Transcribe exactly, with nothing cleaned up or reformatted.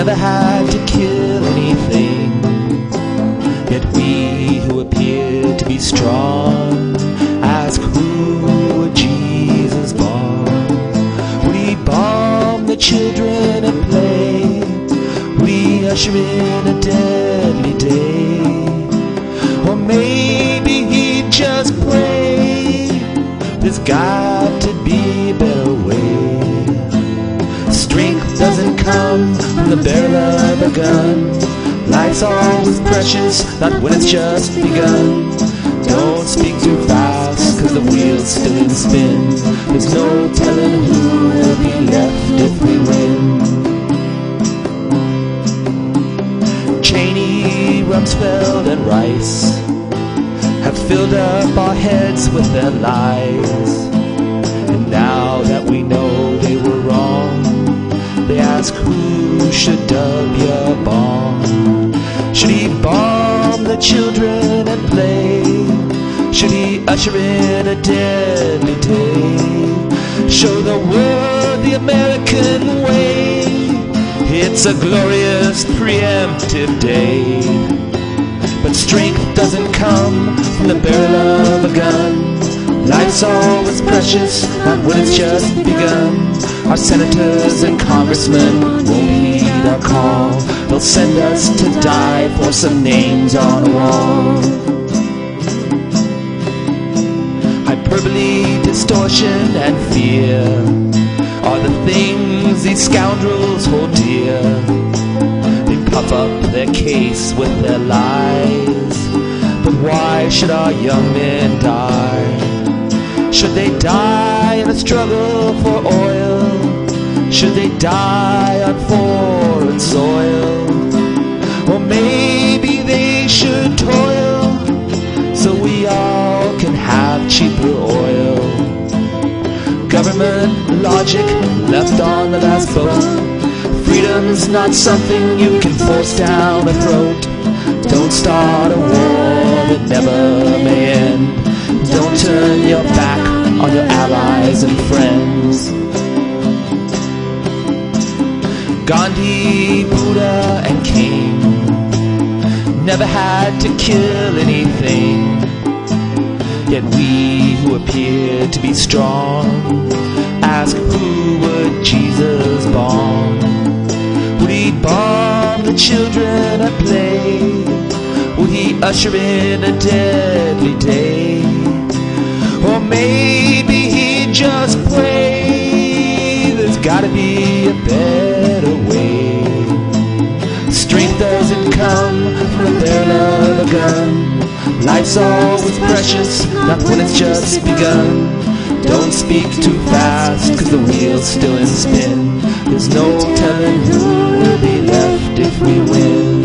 never had to kill anything. Yet we who appear to be strong ask, who would Jesus bomb? Would he bomb the children at play? Would he usher in a deadly day? Or maybe he'd just pray, there's got to be a better way. Strength doesn't come from the barrel of a gun. Life's always precious, not when it's just begun. Don't speak too fast, cause the wheel's still in spin. There's no telling who will be left if we win. Cheney, Rumsfeld, and Rice have filled up our heads with their lies. And now that we know they were wrong, they ask, who should W bomb? Should he bomb the children at play? Should he usher in a deadly day? Show the world the American way. It's a glorious preemptive day. But strength doesn't come from the barrel of a gun. Life's always precious, not when it's just begun. Our senators and congressmen won't heed our call. They'll send us to die for some names on a wall. Hyperbole, distortion, and fear are the things these scoundrels hold dear. They puff up their case with their lies. But why should our young men die? Should they die in a struggle for oil? Should they die on foreign soil? Or maybe they should toil so we all can have cheaper oil. Government logic left on the last boat. Freedom's not something you can force down a throat. Don't start a war that never may end. Don't turn your back on your allies and friends. Gandhi, Buddha, and King never had to kill anything. Yet we who appear to be strong ask, who would Jesus bomb? Would he bomb the children at play? Would he usher in a deadly day? Or maybe he'd just pray, there's gotta be a better way. Strength doesn't come from the barrel of a gun. Life's always precious, not when it's just begun. Don't speak too fast, cause the wheel's still in spin. There's no telling who will be left if we win.